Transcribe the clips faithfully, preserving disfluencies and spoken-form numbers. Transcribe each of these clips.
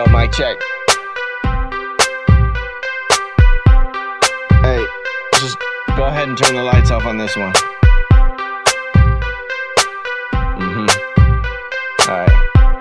Yo, mic check. Hey, just go ahead and turn the lights off on this one. Mm-hmm. Alright.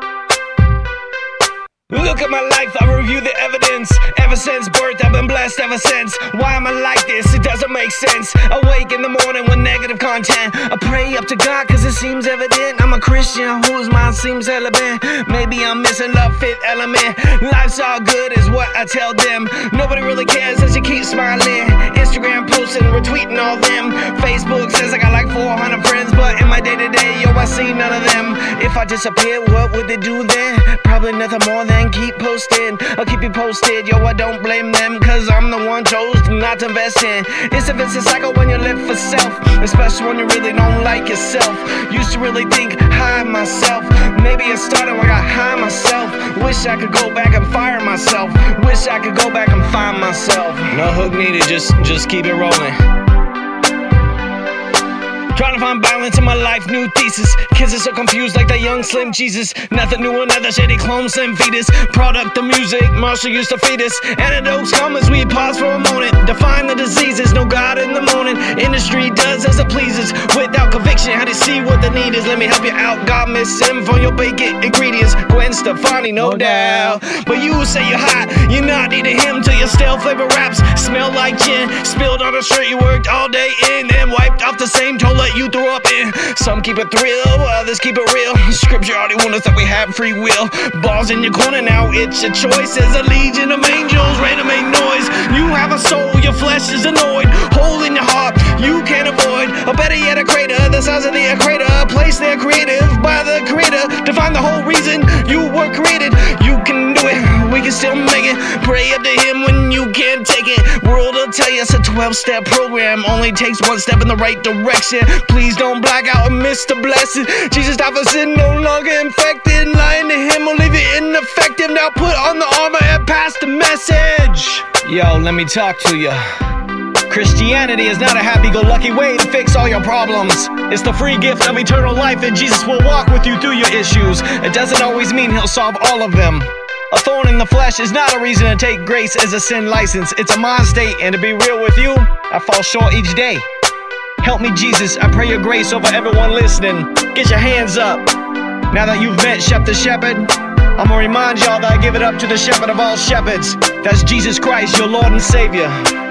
Look at my life, I review the evidence. Ever since birth, I've been blessed ever since. Why am I like this? It doesn't make sense. Awake in the morning with negative content. I pray up to God cause it seems evident. I'm a Christian whose mind seems hella bent. Maybe I'm missing love, fifth element. Life's all good is what I tell them. Nobody really cares as you keep smiling. Instagram posting, retweeting all them. Facebook says I got like four hundred friends, but in my day-to-day, yo, I see none of them. If I disappear, what would they do then? Probably nothing more than keep posting. I'll keep you posted, yo, I don't blame them, cause I'm the one chose not to invest in. It's a vicious cycle when you live for self, especially when you really don't like yourself. Used to really think high myself. Maybe it started when I got high myself. Wish I could go back and fire myself. Wish I could go back and find myself. No hook needed, just, just keep it rolling. Trying to find balance in my life, new thesis. Kids are so confused like that young Slim Jesus. Nothing new, another shady clone, Slim fetus. Product of music, Marshall used to feed us. Antidotes come as we pause for a moment. Define the diseases, no God in the morning. Industry does as it pleases. Without conviction, how to see what the need is. Let me help you out, God miss him for your bacon ingredients. Gwen Stefani, no doubt. But you say you're hot, you're not eating him till your stale flavor wraps smell like gin. Spilled on a shirt you worked all day in and wiped off the same toilet you threw up in. Some keep it thrill, others keep it real. Scripture already warned us that we have free will. Balls in your corner now, it's your choice. As a legion of angels ready to make noise. You have a soul, your flesh is annoyed. Hole in your heart, you can't avoid. Or better yet, a crater, the size of the equator. A place there creative by the creator. To find the whole reason you were created. You can do it, we can still make it. Pray up to him when you can't take it. World will tell you it's a twelve-step program. Only takes one step in the right direction. Please don't black out and miss the blessing. Jesus died for sin, no longer infected. Lying to him will leave it ineffective. Now put on the armor and pass the message. Yo, let me talk to you. Christianity is not a happy-go-lucky way to fix all your problems. It's the free gift of eternal life, and Jesus will walk with you through your issues. It doesn't always mean he'll solve all of them. A thorn in the flesh is not a reason to take grace as a sin license. It's a mind state, and to be real with you, I fall short each day. Help me, Jesus, I pray your grace over everyone listening. Get your hands up. Now that you've met Shep the Shepherd, I'm gonna remind y'all that I give it up to the shepherd of all shepherds. That's Jesus Christ, your Lord and Savior.